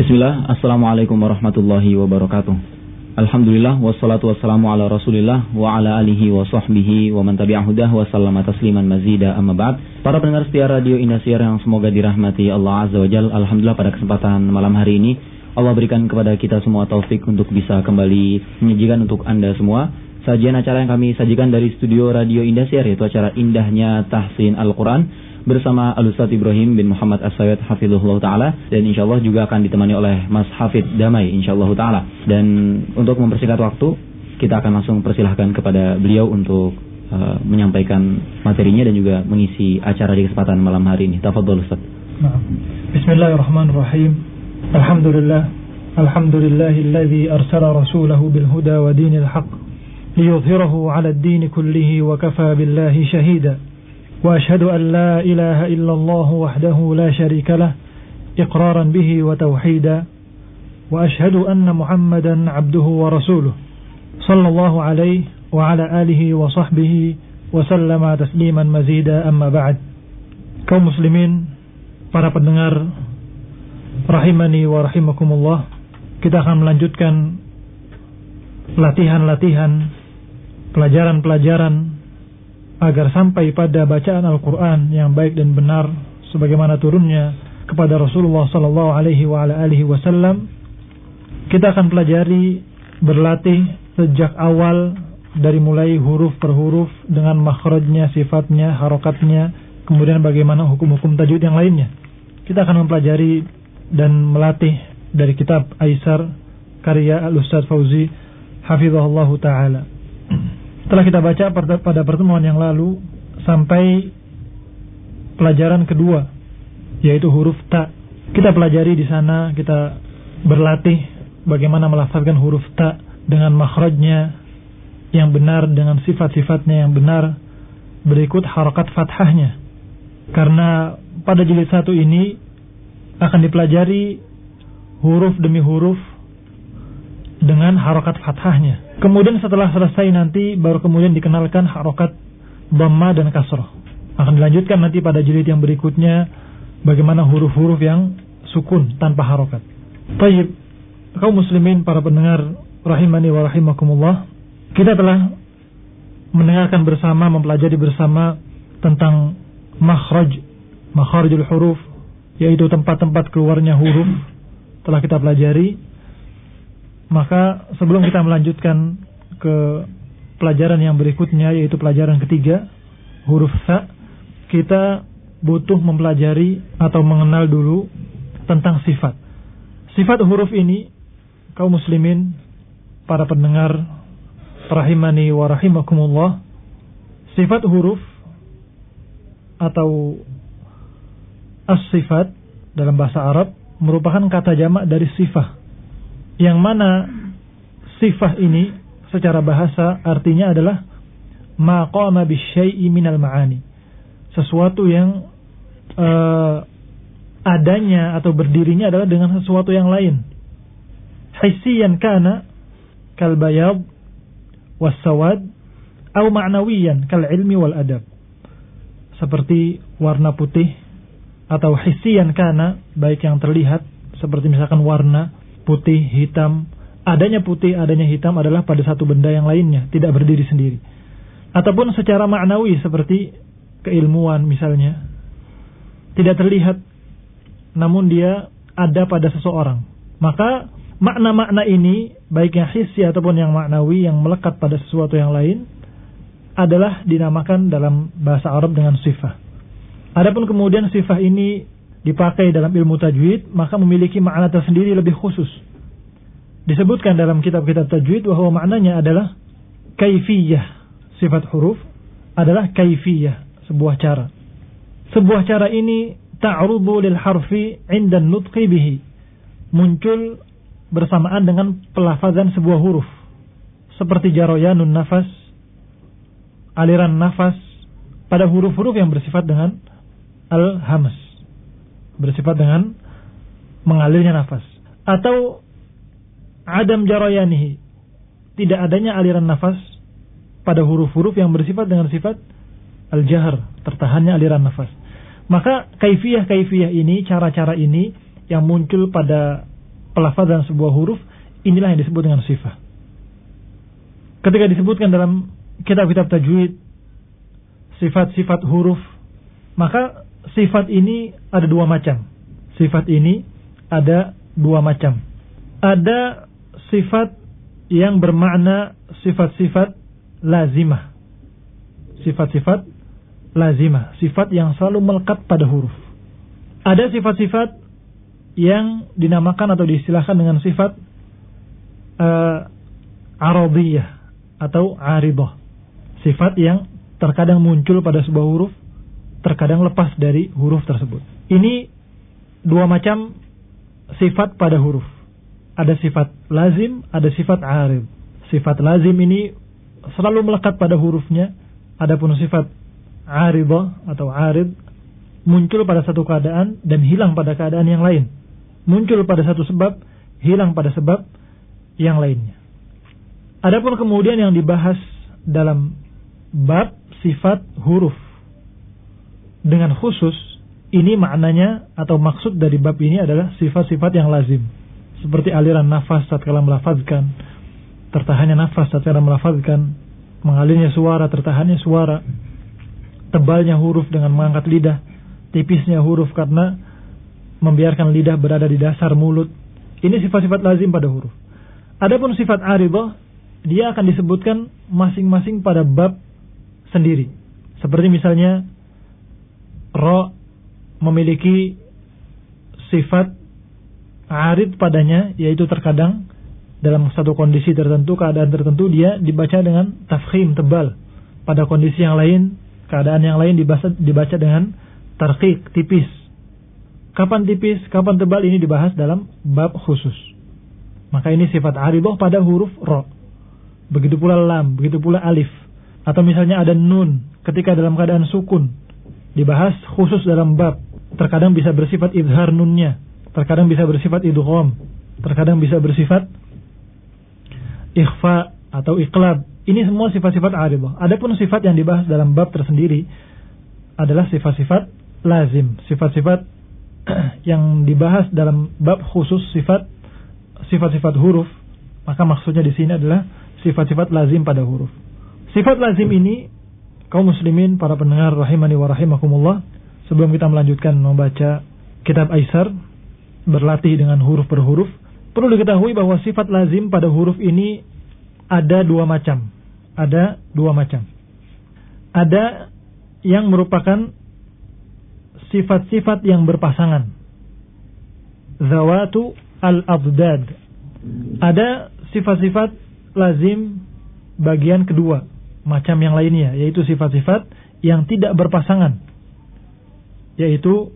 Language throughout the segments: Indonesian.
Bismillah, Assalamualaikum warahmatullahi wabarakatuh. Alhamdulillah, wassalatu wassalamu ala rasulillah wa ala alihi wa sahbihi wa man tabi'ahudah wa sallama tasliman mazida amma ba'd. Para pendengar setia Radio Indosiar yang semoga dirahmati Allah Azza wa Jalla, alhamdulillah pada kesempatan malam hari ini Allah berikan kepada kita semua taufik untuk bisa kembali menyajikan untuk Anda semua sajian acara yang kami sajikan dari studio Radio Indosiar, yaitu acara Indahnya Tahsin Al-Quran bersama Al-Ustaz Ibrahim bin Muhammad As-Sayyid Hafizullah Ta'ala, dan insyaAllah juga akan ditemani oleh Mas Hafid Damai insyaAllah Ta'ala. Dan untuk mempersingkat waktu, kita akan langsung persilahkan kepada beliau untuk menyampaikan materinya dan juga mengisi acara di kesempatan malam hari ini. Tafadhol Ustaz. Bismillahirrahmanirrahim. Alhamdulillahilladzi arsala rasulahu bil huda wa dinil haqq liyudhhirahu 'ala ad-din kullihi wa kafa billahi shahida. وأشهد أن لا إله إلا الله وحده لا شريك له إقرارا به وتوحيدا وأشهد أن محمدا عبده ورسوله صلى الله عليه وعلى آله وصحبه وسلم تسليما مزيدا أما بعد. Kaum muslimin, para pendengar rahimani wa rahimakumullah, kita akan melanjutkan latihan-latihan, pelajaran-pelajaran agar sampai pada bacaan Al-Quran yang baik dan benar sebagaimana turunnya kepada Rasulullah sallallahu alaihi wasallam. Kita akan pelajari, berlatih sejak awal dari mulai huruf per huruf dengan makhrajnya, sifatnya, harokatnya, kemudian bagaimana hukum-hukum tajwid yang lainnya. Kita akan mempelajari dan melatih dari kitab Aisar karya Al-Ustaz Fauzi hafizahullah ta'ala. Setelah kita baca pada pertemuan yang lalu sampai pelajaran kedua, yaitu huruf ta. Kita pelajari di sana, kita berlatih bagaimana melafazkan huruf ta dengan makhrajnya yang benar, dengan sifat-sifatnya yang benar, berikut harakat fathahnya. Karena pada jilid 1 ini akan dipelajari huruf demi huruf dengan harakat fathahnya. Kemudian setelah selesai nanti baru kemudian dikenalkan harokat dhamma dan kasrah. Akan dilanjutkan nanti pada jilid yang berikutnya bagaimana huruf-huruf yang sukun tanpa harokat. Baik, kaum muslimin, para pendengar rahimani wa rahimakumullah, kita telah mendengarkan bersama, mempelajari bersama tentang makharijul huruf, yaitu tempat-tempat keluarnya huruf telah kita pelajari. Maka sebelum kita melanjutkan ke pelajaran yang berikutnya, yaitu pelajaran ketiga, huruf sa, kita butuh mempelajari atau mengenal dulu tentang sifat. Sifat huruf ini, kaum muslimin, para pendengar rahimani wa rahimakumullah, sifat huruf atau as-sifat dalam bahasa Arab merupakan kata jamak dari sifah, yang mana sifah ini secara bahasa artinya adalah ma qama bisyai'i minal ma'ani, sesuatu yang adanya atau berdirinya adalah dengan sesuatu yang lain. Hissiyan kana kal bayad was sawad atau ma'nawiyan kal ilmi wal adab, seperti warna putih, atau hissiyan kana, baik yang terlihat seperti misalkan warna putih, hitam. Adanya putih, adanya hitam adalah pada satu benda yang lainnya, tidak berdiri sendiri. Ataupun secara maknawi seperti keilmuan misalnya, tidak terlihat namun dia ada pada seseorang. Maka makna-makna ini, baik yang hissi ataupun yang maknawi, yang melekat pada sesuatu yang lain, adalah dinamakan dalam bahasa Arab dengan sifah. Adapun kemudian sifah ini dipakai dalam ilmu tajwid, maka memiliki makna tersendiri lebih khusus. Disebutkan dalam kitab-kitab tajwid bahwa maknanya adalah kaifiyah. Sifat huruf adalah kaifiyah, sebuah cara. Sebuah cara ini ta'rudu lil harfi 'inda nutqi bihi, muncul bersamaan dengan pelafazan sebuah huruf, seperti jarayanun nafas, aliran nafas pada huruf-huruf yang bersifat dengan al-hams, bersifat dengan mengalirnya nafas. Atau adam jarayanihi, tidak adanya aliran nafas pada huruf-huruf yang bersifat dengan sifat al-jahr, tertahannya aliran nafas. Maka kaifiyah ini, cara-cara ini yang muncul pada pelafazan sebuah huruf, inilah yang disebut dengan sifat. Ketika disebutkan dalam kitab-kitab tajwid sifat-sifat huruf, maka sifat ini ada dua macam. Sifat ini ada dua macam. Ada sifat yang bermakna sifat-sifat lazimah. Sifat-sifat lazimah, sifat yang selalu melekat pada huruf. Ada sifat-sifat yang dinamakan atau diistilahkan dengan sifat aradiyah atau aridah. Sifat yang terkadang muncul pada sebuah huruf, terkadang lepas dari huruf tersebut. Ini dua macam sifat pada huruf. Ada sifat lazim, ada sifat arid. Sifat lazim ini selalu melekat pada hurufnya. Adapun sifat aridah atau arid muncul pada satu keadaan dan hilang pada keadaan yang lain. Muncul pada satu sebab, hilang pada sebab yang lainnya. Adapun kemudian yang dibahas dalam bab sifat huruf dengan khusus, ini maknanya atau maksud dari bab ini adalah sifat-sifat yang lazim, seperti aliran nafas tatkala melafazkan, tertahannya nafas tatkala melafazkan, mengalirnya suara, tertahannya suara, tebalnya huruf dengan mengangkat lidah, tipisnya huruf karena membiarkan lidah berada di dasar mulut. Ini sifat-sifat lazim pada huruf. Adapun sifat aridah, dia akan disebutkan masing-masing pada bab sendiri. Seperti misalnya ra memiliki sifat arid padanya, yaitu terkadang dalam satu kondisi tertentu, keadaan tertentu dia dibaca dengan tafkhim, tebal. Pada kondisi yang lain, keadaan yang lain dibaca dengan tarqiq, tipis. Kapan tipis, kapan tebal, ini dibahas dalam bab khusus. Maka ini sifat aridah pada huruf ra. Begitu pula lam, begitu pula alif. Atau misalnya ada nun ketika dalam keadaan sukun, dibahas khusus dalam bab. Terkadang bisa bersifat izhar nunnya, terkadang bisa bersifat idgham, terkadang bisa bersifat ikhfa atau iqlab. Ini semua sifat-sifat aridah. Adapun sifat yang dibahas dalam bab tersendiri adalah sifat-sifat lazim, sifat-sifat yang dibahas dalam bab khusus sifat-sifat huruf. Maka maksudnya di sini adalah sifat-sifat lazim pada huruf. Sifat lazim ini, kaum muslimin, para pendengar rahimani wa rahimakumullah, sebelum kita melanjutkan membaca kitab Aisar, berlatih dengan huruf per huruf, perlu diketahui bahwa sifat lazim pada huruf ini ada dua macam. Ada dua macam. Ada yang merupakan sifat-sifat yang berpasangan, zawatu al-adad. Ada sifat-sifat lazim bagian kedua, macam yang lainnya, yaitu sifat-sifat yang tidak berpasangan, yaitu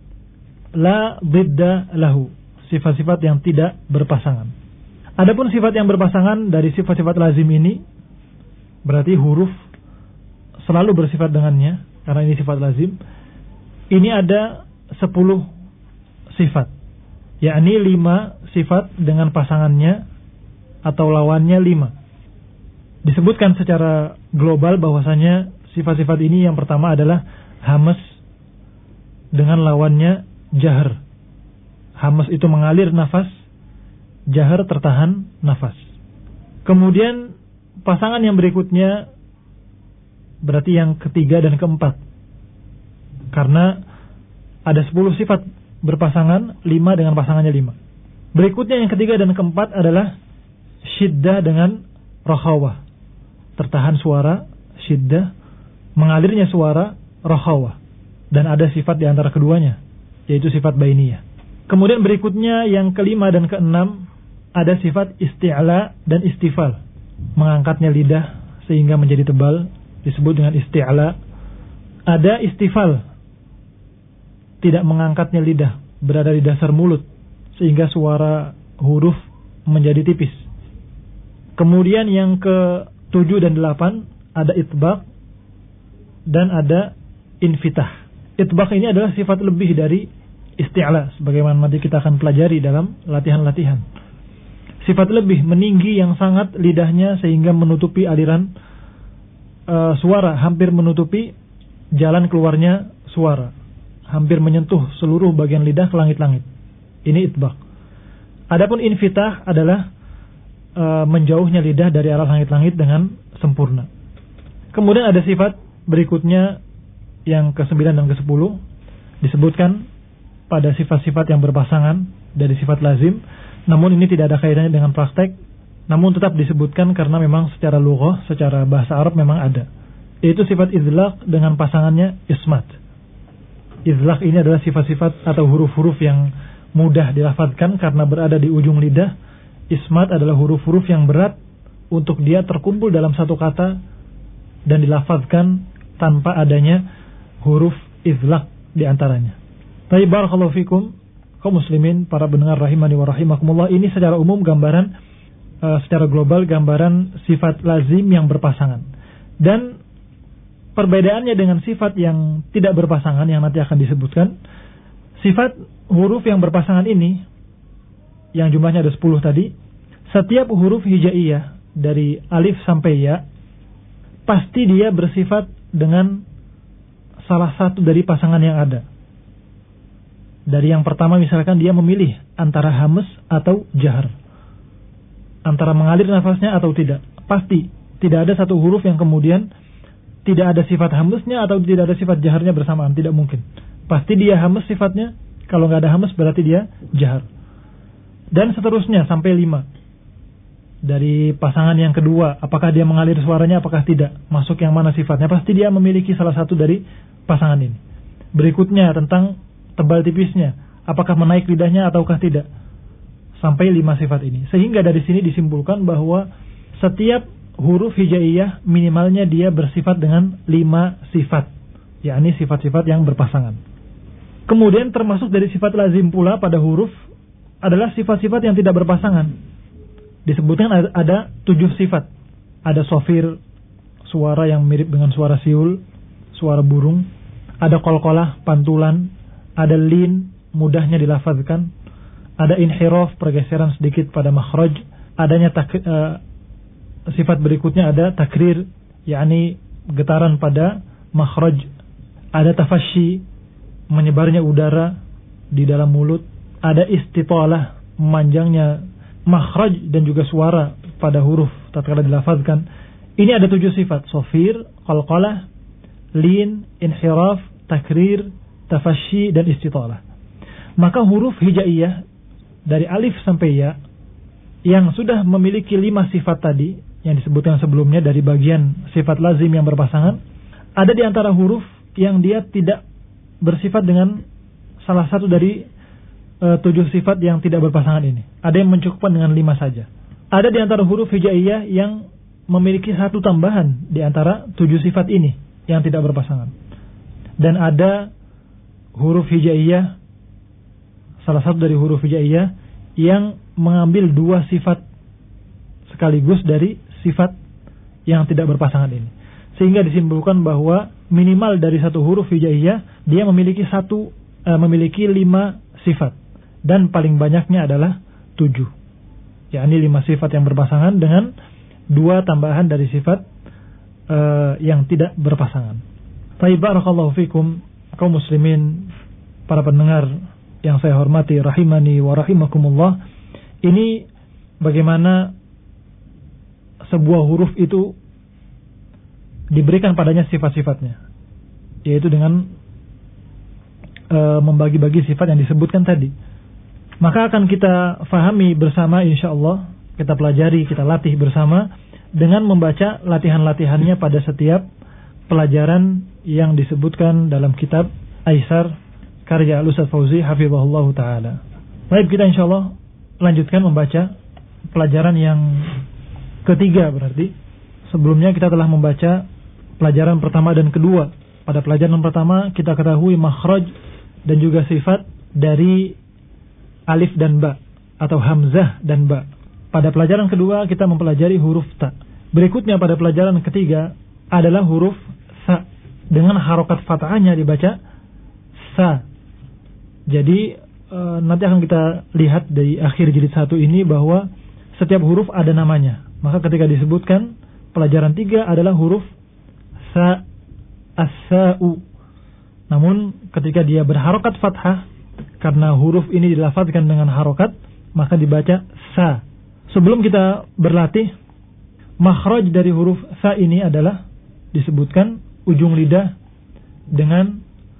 la didda lahu, sifat-sifat yang tidak berpasangan. Adapun sifat yang berpasangan dari sifat-sifat lazim ini, berarti huruf selalu bersifat dengannya, karena ini sifat lazim. Ini ada 10 sifat, yakni 5 sifat dengan pasangannya atau lawannya 5. Disebutkan secara global bahwasanya sifat-sifat ini yang pertama adalah hamas dengan lawannya jahar. Hamas itu mengalir nafas, jahar tertahan nafas. Kemudian pasangan yang berikutnya berarti yang ketiga dan keempat, karena ada 10 sifat berpasangan, 5 dengan pasangannya 5. Berikutnya yang ketiga dan keempat adalah syiddah dengan rakhawah, tertahan suara, syiddah, mengalirnya suara, rakhawah. Dan ada sifat di antara keduanya, yaitu sifat bainiyah. Kemudian berikutnya yang kelima dan keenam, ada sifat isti'la dan istifal, mengangkatnya lidah sehingga menjadi tebal, disebut dengan isti'la. Ada istifal, tidak mengangkatnya lidah, berada di dasar mulut sehingga suara huruf menjadi tipis. Kemudian yang ke-7 dan 8 ada itbaq dan ada infitah. Itbaq ini adalah sifat lebih dari isti'la, sebagaimana nanti kita akan pelajari dalam latihan-latihan. Sifat lebih, meninggi yang sangat lidahnya sehingga menutupi aliran suara, hampir menutupi jalan keluarnya suara, hampir menyentuh seluruh bagian lidah ke langit-langit. Ini itbaq. Adapun infitah adalah menjauhnya lidah dari arah langit-langit dengan sempurna. Kemudian ada sifat berikutnya yang ke-9 dan ke-10 disebutkan pada sifat-sifat yang berpasangan dari sifat lazim, namun ini tidak ada kaitannya dengan praktek, namun tetap disebutkan karena memang secara lughah, secara bahasa Arab memang ada. Yaitu sifat idlaq dengan pasangannya ismat. Idlaq ini adalah sifat-sifat atau huruf-huruf yang mudah dilafadzkan karena berada di ujung lidah. Ismat adalah huruf-huruf yang berat untuk dia terkumpul dalam satu kata dan dilafadzkan tanpa adanya huruf idlaq di antaranya. Baik, barakallahu fikum, kaum muslimin, para pendengar rahimani wa rahimakumullah. Ini secara umum gambaran, secara global gambaran sifat lazim yang berpasangan. Dan perbedaannya dengan sifat yang tidak berpasangan yang nanti akan disebutkan, sifat huruf yang berpasangan ini, yang jumlahnya ada 10 tadi, setiap huruf hijaiyah dari alif sampai ya, pasti dia bersifat dengan salah satu dari pasangan yang ada. Dari yang pertama misalkan dia memilih antara hamas atau jahar, antara mengalir nafasnya atau tidak. Pasti tidak ada satu huruf yang kemudian tidak ada sifat hamasnya atau tidak ada sifat jaharnya bersamaan, tidak mungkin. Pasti dia hamas sifatnya, kalau nggak ada hamas berarti dia jahar. Dan seterusnya sampai 5. Dari pasangan yang kedua, apakah dia mengalir suaranya, apakah tidak, masuk yang mana sifatnya, pasti dia memiliki salah satu dari pasangan ini. Berikutnya tentang tebal tipisnya, apakah menaik lidahnya ataukah tidak, sampai 5 sifat ini. Sehingga dari sini disimpulkan bahwa setiap huruf hijaiyah minimalnya dia bersifat dengan 5 sifat, yakni sifat-sifat yang berpasangan. Kemudian termasuk dari sifat lazim pula pada huruf adalah sifat-sifat yang tidak berpasangan. Disebutkan ada 7 sifat. Ada sofir, suara yang mirip dengan suara siul, suara burung. Ada qalqalah, pantulan. Ada lin, mudahnya dilafazkan. Ada inhiraf, pergeseran sedikit pada makhraj. Adanya sifat berikutnya ada takrir, yakni getaran pada makhraj. Ada tafasyi, menyebarnya udara di dalam mulut. Ada istitalah, memanjangnya makhraj dan juga suara pada huruf tatkala dilafazkan. Ini ada 7 sifat: sofir, qalqalah, lin, inhiraf, takrir, tafasyi dan istitalah. Maka huruf hijaiyah dari alif sampai ya yang sudah memiliki 5 sifat tadi yang disebutkan sebelumnya dari bagian sifat lazim yang berpasangan, ada di antara huruf yang dia tidak bersifat dengan salah satu dari 7 sifat yang tidak berpasangan ini. Ada yang mencukupkan dengan 5 saja. Ada di antara huruf hijaiyah yang memiliki satu tambahan di antara 7 sifat ini yang tidak berpasangan. Dan ada huruf hijaiyah, salah satu dari huruf hijaiyah yang mengambil 2 sifat sekaligus dari sifat yang tidak berpasangan ini. Sehingga disimpulkan bahwa minimal dari satu huruf hijaiyah dia memiliki 5 sifat. Dan paling banyaknya adalah 7. Yakni 5 sifat yang berpasangan dengan 2 tambahan dari sifat yang tidak berpasangan. Baik, barakallahu fikum, kaum muslimin, para pendengar yang saya hormati rahimani wa rahimakumullah. Ini bagaimana sebuah huruf itu diberikan padanya sifat-sifatnya, yaitu dengan membagi-bagi sifat yang disebutkan tadi. Maka akan kita fahami bersama insyaallah, kita pelajari, kita latih bersama dengan membaca latihan-latihannya pada setiap pelajaran yang disebutkan dalam kitab Aisar karya Al-Ustaz Fauzi hafizahullah ta'ala. Baik, kita insyaallah lanjutkan membaca pelajaran yang ketiga berarti. Sebelumnya kita telah membaca pelajaran pertama dan kedua. Pada pelajaran pertama kita ketahui makhraj dan juga sifat dari alif dan ba atau hamzah dan ba. Pada pelajaran kedua kita mempelajari huruf ta. Berikutnya pada pelajaran ketiga adalah huruf sa dengan harokat fathahnya dibaca sa. Jadi nanti akan kita lihat dari akhir jilid 1 ini bahwa setiap huruf ada namanya. Maka ketika disebutkan pelajaran 3 adalah huruf sa, as-sa'u. Namun ketika dia berharokat fathah, karena huruf ini dilafadzkan dengan harokat, maka dibaca sa. Sebelum kita berlatih, makhraj dari huruf sa ini adalah disebutkan ujung lidah dengan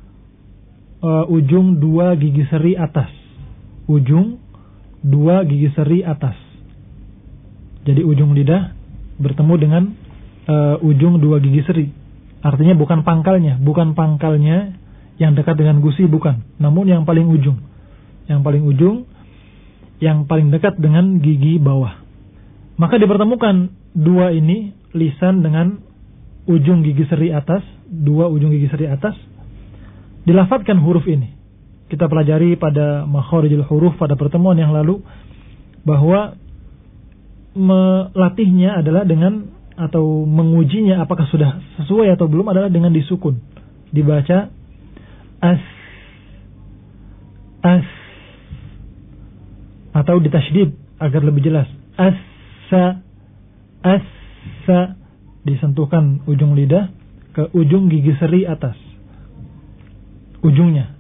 ujung 2 gigi seri atas. Ujung 2 gigi seri atas. Jadi ujung lidah bertemu dengan ujung 2 gigi seri. Artinya bukan pangkalnya yang dekat dengan gusi, bukan. Namun yang paling ujung. Yang paling ujung, yang paling dekat dengan gigi bawah. Maka dipertemukan 2 ini, lisan dengan ujung gigi seri atas, 2 ujung gigi seri atas, dilafadzkan huruf ini. Kita pelajari pada makharijul huruf pada pertemuan yang lalu, bahwa melatihnya adalah dengan, atau mengujinya apakah sudah sesuai atau belum adalah dengan disukun. Dibaca as, atau ditasydid agar lebih jelas. As-sa, disentuhkan ujung lidah ke ujung gigi seri atas. Ujungnya.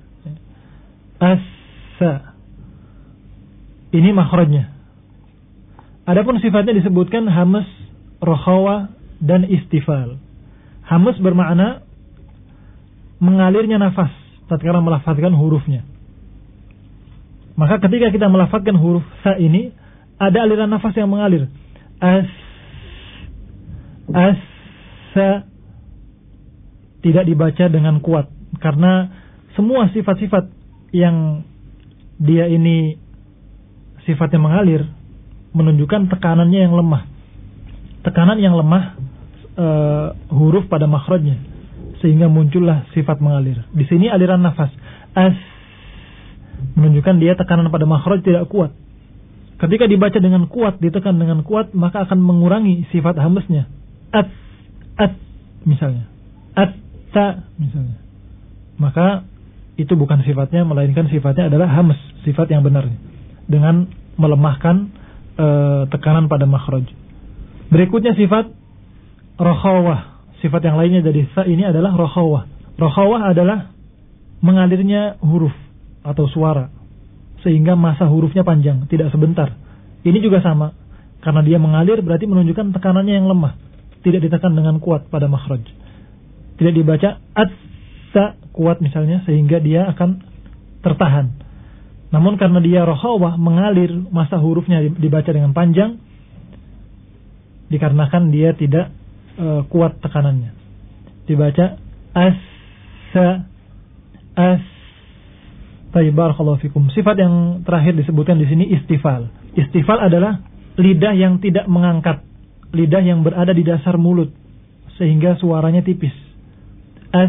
As-sa. Ini makhrajnya. Adapun sifatnya disebutkan hamas, rokhawa, dan istifal. Hamas bermakna mengalirnya nafas tatkala melafazkan hurufnya. Maka ketika kita melafazkan huruf sa ini, ada aliran nafas yang mengalir. As, sa, tidak dibaca dengan kuat, karena semua sifat-sifat yang dia ini sifatnya mengalir menunjukkan tekanannya yang lemah. Tekanan yang lemah huruf pada makhrajnya, sehingga muncullah sifat mengalir. Di sini aliran nafas as menunjukkan dia tekanan pada makhraj tidak kuat. Ketika dibaca dengan kuat, ditekan dengan kuat, maka akan mengurangi sifat hamsnya. At misalnya, ta misalnya. Maka itu bukan sifatnya, melainkan sifatnya adalah hams, sifat yang benar, dengan melemahkan tekanan pada makhraj. Berikutnya sifat rokhawah. Sifat yang lainnya dari sa ini adalah rokhawah. Rokhawah adalah mengalirnya huruf atau suara, sehingga masa hurufnya panjang, tidak sebentar. Ini juga sama, karena dia mengalir berarti menunjukkan tekanannya yang lemah, tidak ditekan dengan kuat pada makhraj. Tidak dibaca at-sa kuat misalnya, sehingga dia akan tertahan. Namun karena dia rokhawah, mengalir, masa hurufnya dibaca dengan panjang, dikarenakan dia tidak kuat tekanannya. Dibaca as-sa, as. Baik, barakallahu fikum. Sifat yang terakhir disebutkan di sini istifal. Istifal adalah lidah yang tidak mengangkat, lidah yang berada di dasar mulut sehingga suaranya tipis. As,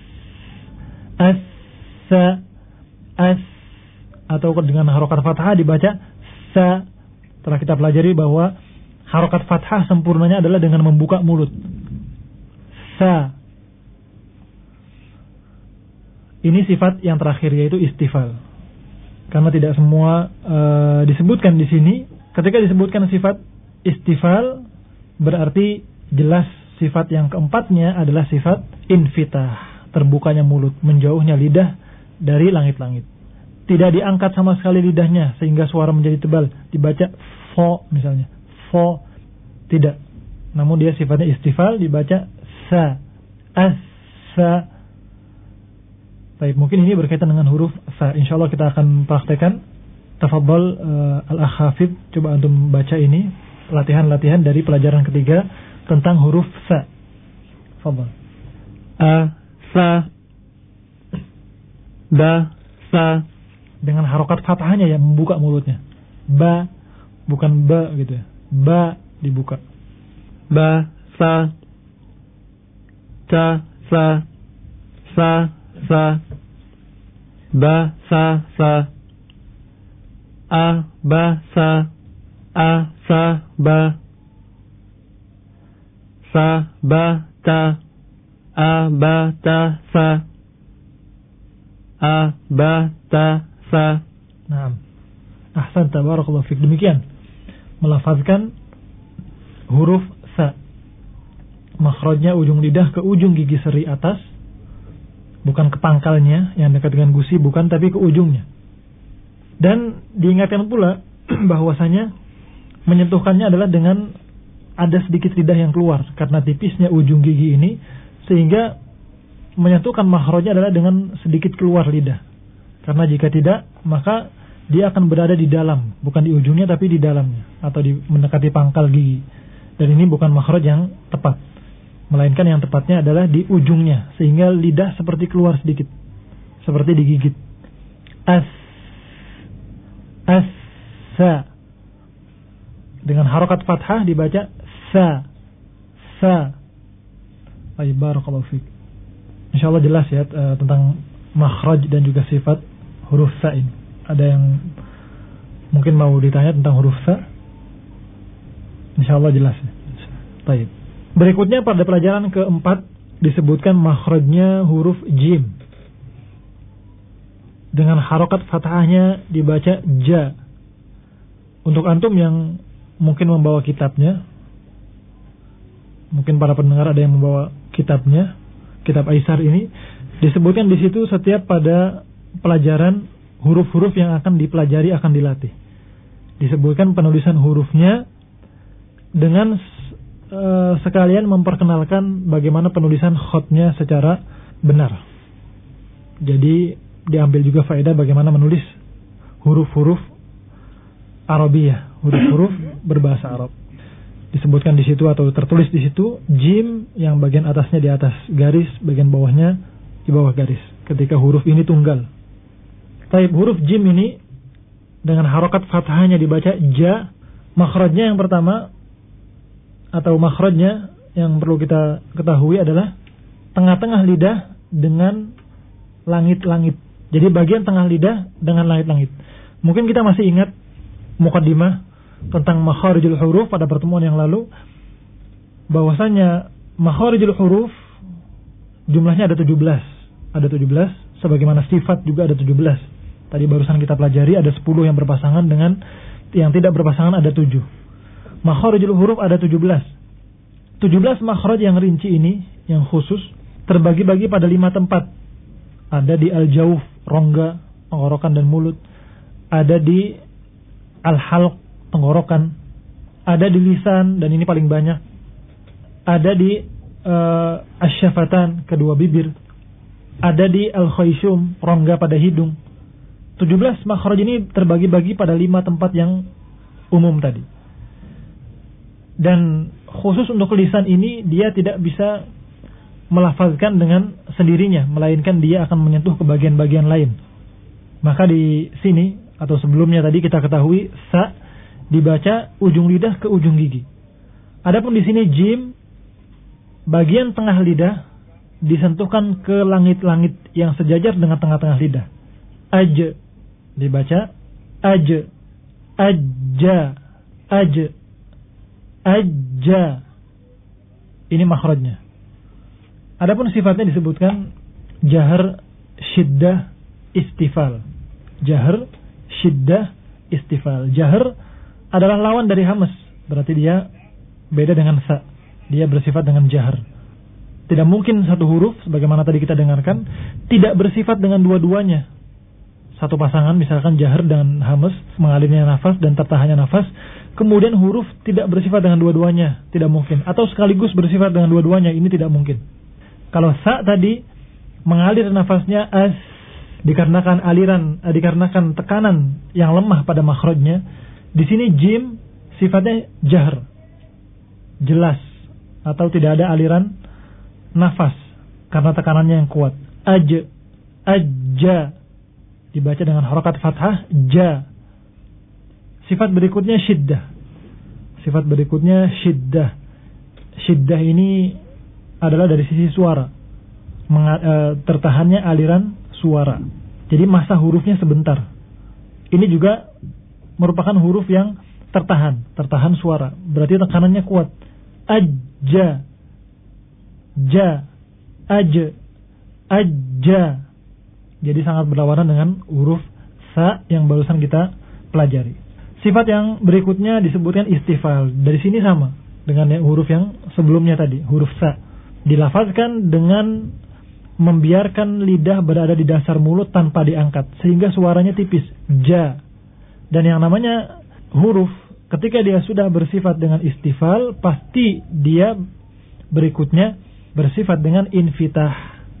sa, as, atau dengan harokat fathah dibaca sa. Telah kita pelajari bahwa harokat fathah sempurnanya adalah dengan membuka mulut. Sa. Ini sifat yang terakhir, yaitu istifal. Karena tidak semua disebutkan di sini. Ketika disebutkan sifat istifal, berarti jelas sifat yang keempatnya adalah sifat infitah, terbukanya mulut, menjauhnya lidah dari langit-langit. Tidak diangkat sama sekali lidahnya sehingga suara menjadi tebal. Dibaca fo misalnya, fo, tidak. Namun dia sifatnya istifal, dibaca sa, as, sa. Baik, mungkin ini berkaitan dengan huruf sa. Insyaallah kita akan praktekkan. Tafadhal al-akh Hafid, coba antum baca ini latihan-latihan dari pelajaran ketiga tentang huruf sa. Tafadhal. A, sa, ba, sa. Dengan harokat fathahnya ya, membuka mulutnya. Ba, bukan ba gitu ya. Ba dibuka. Ba, sa, ta, sa, sa, ba, sa, a, ba, sa, ba, sa, ba, ta, a, ba, ta, sa, a, ba, ta, sa. Naam. Ahsan, tabarakallahu fiik. Demikian melafazkan huruf sa. Makhrajnya ujung lidah ke ujung gigi seri atas, bukan ke pangkalnya yang dekat dengan gusi, bukan, tapi ke ujungnya. Dan diingatkan pula bahwasanya menyentuhkannya adalah dengan ada sedikit lidah yang keluar karena tipisnya ujung gigi ini, sehingga menyentuhkan makhrajnya adalah dengan sedikit keluar lidah. Karena jika tidak, maka dia akan berada di dalam, bukan di ujungnya tapi di dalamnya, atau mendekati pangkal gigi. Dan ini bukan makhraj yang tepat, melainkan yang tepatnya adalah di ujungnya, sehingga lidah seperti keluar sedikit, seperti digigit. Sa. Dengan harokat fathah dibaca sa. Barakallahu fiik. Insyaallah jelas ya tentang makhraj dan juga sifat huruf sa ini. Ada yang mungkin mau ditanya tentang huruf sa? Insyaallah jelas ya. Baik. Berikutnya pada pelajaran keempat disebutkan makhrajnya huruf jim. Dengan harokat fathahnya dibaca ja. Untuk antum yang mungkin membawa kitabnya, mungkin para pendengar ada yang membawa kitabnya, kitab Aisar ini, disebutkan di situ setiap pada pelajaran huruf-huruf yang akan dipelajari akan dilatih. Disebutkan penulisan hurufnya dengan sekalian memperkenalkan bagaimana penulisan khotnya secara benar. Jadi diambil juga faedah bagaimana menulis huruf-huruf Arabiyah, huruf-huruf berbahasa Arab. Disebutkan di situ atau tertulis di situ jim yang bagian atasnya di atas garis, bagian bawahnya di bawah garis. Ketika huruf ini tunggal. Taib huruf jim ini dengan harokat fathahnya dibaca ja. Makhrajnya yang pertama atau makhrajnya yang perlu kita ketahui adalah tengah-tengah lidah dengan langit-langit. Jadi bagian tengah lidah dengan langit-langit. Mungkin kita masih ingat muqaddimah tentang makharijul huruf pada pertemuan yang lalu, bahwasanya makharijul huruf jumlahnya ada 17. Ada 17, sebagaimana sifat juga ada 17. Tadi barusan kita pelajari ada 10 yang berpasangan dengan yang tidak berpasangan ada 7. Makharijul huruf ada 17. 17 makhraj yang rinci ini, yang khusus, terbagi-bagi pada 5 tempat. Ada di al-jawf, rongga, tenggorokan dan mulut. Ada di al-halq, tenggorokan. Ada di lisan, dan ini paling banyak. Ada di asyafatan, kedua bibir. Ada di al-khayshum, rongga pada hidung. 17 makhraj ini terbagi-bagi pada 5 tempat yang umum tadi. Dan khusus untuk lisan ini, dia tidak bisa melafazkan dengan sendirinya, melainkan dia akan menyentuh ke bagian-bagian lain. Maka di sini atau sebelumnya tadi kita ketahui sa dibaca ujung lidah ke ujung gigi. Adapun di sini jim, bagian tengah lidah disentuhkan ke langit-langit yang sejajar dengan tengah-tengah lidah. Aj dibaca aj, ajja, aj, ajja. Ini makhrajnya. Adapun sifatnya disebutkan jahar, syiddah, istifal. Jahar, syiddah, istifal. Jahar adalah lawan dari hamas, berarti dia beda dengan sa. Dia bersifat dengan jahar. Tidak mungkin satu huruf sebagaimana tadi kita dengarkan tidak bersifat dengan dua-duanya. Satu pasangan misalkan jahar dan hamas, mengalirnya nafas dan tertahannya nafas, kemudian huruf tidak bersifat dengan dua-duanya, tidak mungkin. Atau sekaligus bersifat dengan dua-duanya, ini tidak mungkin. Kalau sa tadi mengalir nafasnya as, dikarenakan tekanan yang lemah pada makhrajnya. Di sini jim sifatnya jahar, jelas, atau tidak ada aliran nafas karena tekanannya yang kuat. Aj, ajja dibaca dengan harakat fathah ja. Sifat berikutnya syiddah. Sifat berikutnya syiddah. Syiddah ini adalah dari sisi suara, tertahannya aliran suara. Jadi masa hurufnya sebentar. Ini juga merupakan huruf yang tertahan suara. Berarti tekanannya kuat. Ajja, ja, aj, ajja. Jadi sangat berlawanan dengan huruf sa yang barusan kita pelajari. Sifat yang berikutnya disebutkan istifal. Dari sini sama dengan huruf yang sebelumnya tadi, huruf sa. Dilafazkan dengan membiarkan lidah berada di dasar mulut tanpa diangkat, sehingga suaranya tipis, ja. Dan yang namanya huruf ketika dia sudah bersifat dengan istifal, pasti dia berikutnya bersifat dengan infitah.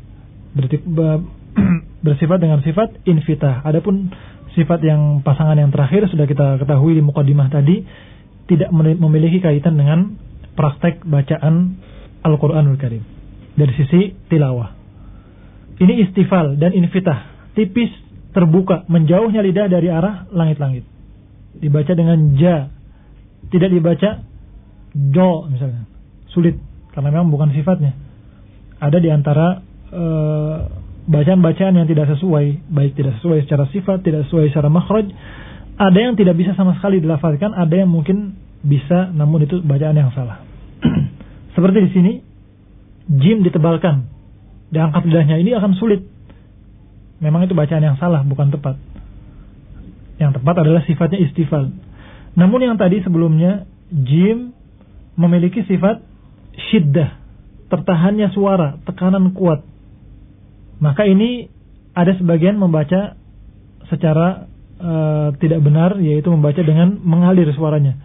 Bersifat dengan sifat infitah. Adapun sifat yang pasangan yang terakhir sudah kita ketahui di muqaddimah tadi, tidak memiliki kaitan dengan praktek bacaan Al-Quranul Karim dari sisi tilawah. Ini istifal dan infitah, tipis, terbuka, menjauhnya lidah dari arah langit-langit. Dibaca dengan ja, tidak dibaca jo misalnya, sulit karena memang bukan sifatnya. Ada di antara bacaan-bacaan yang tidak sesuai, baik tidak sesuai secara sifat, tidak sesuai secara makhraj. Ada yang tidak bisa sama sekali dilafazkan, ada yang mungkin bisa namun itu bacaan yang salah. Seperti di sini, jim ditebalkan, diangkat lidahnya, ini akan sulit. Memang itu bacaan yang salah, bukan tepat. Yang tepat adalah sifatnya istifal. Namun yang tadi sebelumnya, jim memiliki sifat syiddah, tertahannya suara, tekanan kuat. Maka ini ada sebagian membaca secara tidak benar, yaitu membaca dengan mengalir suaranya.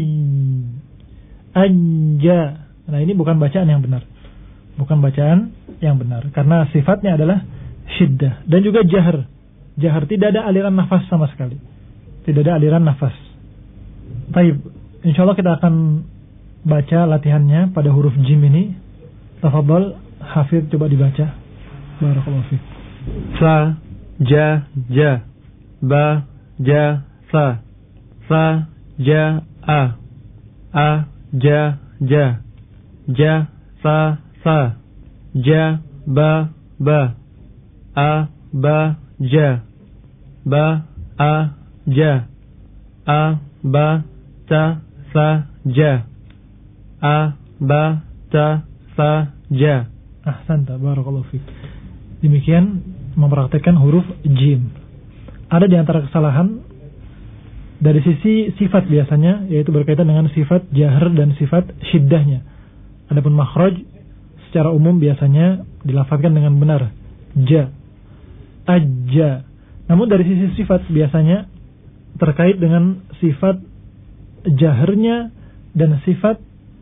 Anja. Nah, ini bukan bacaan yang benar. Bukan bacaan yang benar. Karena sifatnya adalah syiddah. Dan juga jahar. Jahar, tidak ada aliran nafas sama sekali. Tidak ada aliran nafas. Baik, insyaallah kita akan baca latihannya pada huruf jim ini. Tafadhal, Hafidh, coba dibaca. Barakallahu fiik. Fa, ja, ja. Ba, ja, fa. Fa, ja, a. A, ja, ja. Ja, fa, fa. Ja, ba, ba. A, ba, ja. Ba, a, ja. A, ba, ta, fa, ja. A, ba, ta, fa, ja. Ahsanta, barakallahu fiik. Demikian mempraktekkan huruf jim. Ada di antara kesalahan dari sisi sifat biasanya, yaitu berkaitan dengan sifat jahar dan sifat syiddahnya. Adapun makhraj secara umum biasanya dilafazkan dengan benar, ja, ajja. Namun dari sisi sifat biasanya terkait dengan sifat jaharnya dan sifat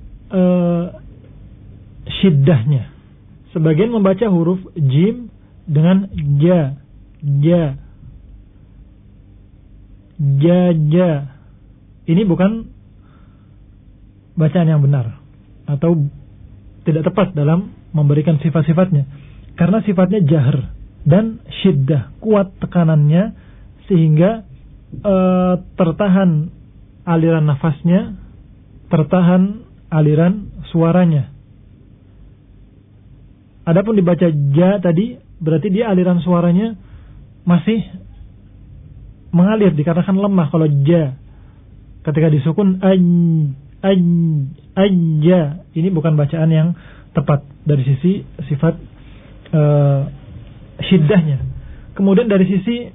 syiddahnya. Sebagian membaca huruf jim dengan ja, ja, ja, ja. Ini bukan bacaan yang benar atau tidak tepat dalam memberikan sifat-sifatnya, karena sifatnya jahar dan syiddah, kuat tekanannya sehingga tertahan aliran nafasnya, tertahan aliran suaranya. Adapun dibaca ja tadi, berarti dia aliran suaranya masih mengalir, dikatakan lemah kalau ja. Ketika disukun ajja, ini bukan bacaan yang tepat dari sisi sifat syiddahnya. Kemudian dari sisi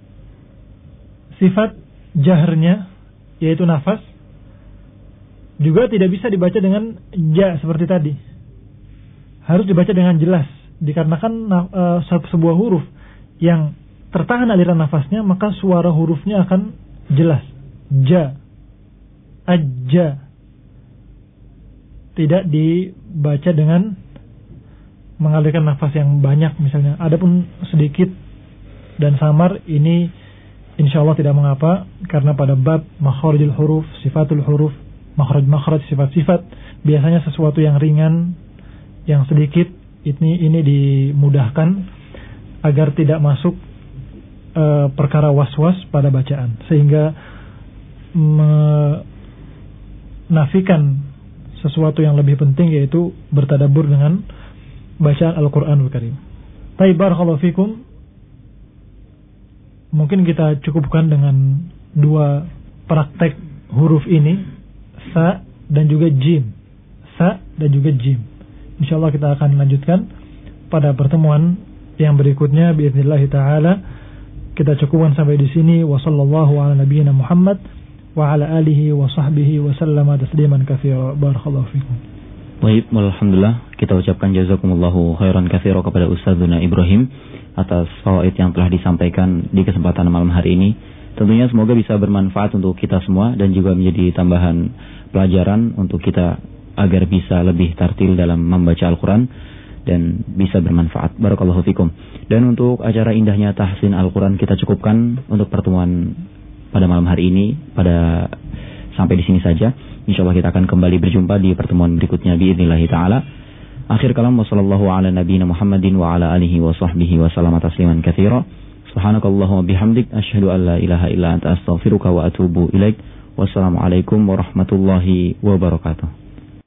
sifat jaharnya, yaitu nafas, juga tidak bisa dibaca dengan ja seperti tadi. Harus dibaca dengan jelas, dikarenakan sebuah huruf yang tertahan aliran nafasnya, maka suara hurufnya akan jelas. Ja, ajja. Tidak dibaca dengan mengalirkan nafas yang banyak misalnya. Adapun sedikit dan samar, ini insyaallah tidak mengapa, karena pada bab makharijul huruf, sifatul huruf, makhraj, sifat-sifat, biasanya sesuatu yang ringan, yang sedikit, ini dimudahkan agar tidak masuk perkara was-was pada bacaan, sehingga menafikan sesuatu yang lebih penting, yaitu bertadabbur dengan bacaan Al-Quranul Karim. Baik, barakallahu fikum. Mungkin kita cukupkan dengan dua praktek huruf ini, sa dan juga jim. Sa dan juga jim. InsyaAllah kita akan lanjutkan pada pertemuan yang berikutnya biidznillah ta'ala. Kita cukupkan sampai di sini. Wa sallallahu ala nabiyyina Muhammad wa ala alihi wa sahbihi wa sallama tasliman katsira. Barakallahu fikum. Baik, alhamdulillah, kita ucapkan jazakumullahu khairan katsira kepada Ustazuna Ibrahim atas fawaid yang telah disampaikan di kesempatan malam hari ini. Tentunya semoga bisa bermanfaat untuk kita semua dan juga menjadi tambahan pelajaran untuk kita agar bisa lebih tartil dalam membaca Al-Quran dan bisa bermanfaat. Barakallahu fikum. Dan untuk acara indahnya tahsin Al-Quran kita cukupkan untuk pertemuan pada malam hari ini. Sampai di sini saja. Insyaallah kita akan kembali berjumpa di pertemuan berikutnya biidznillah taala. Akhir kalam wasallallahu ala nabiyina Muhammadin wa ala alihi wa sahbihi wa sallama tasliman katsira. Subhanakallahumma bihamdik asyhadu an la ilaha illa anta astaghfiruka wa atubu ilaik. Wassalamualaikum warahmatullahi wabarakatuh.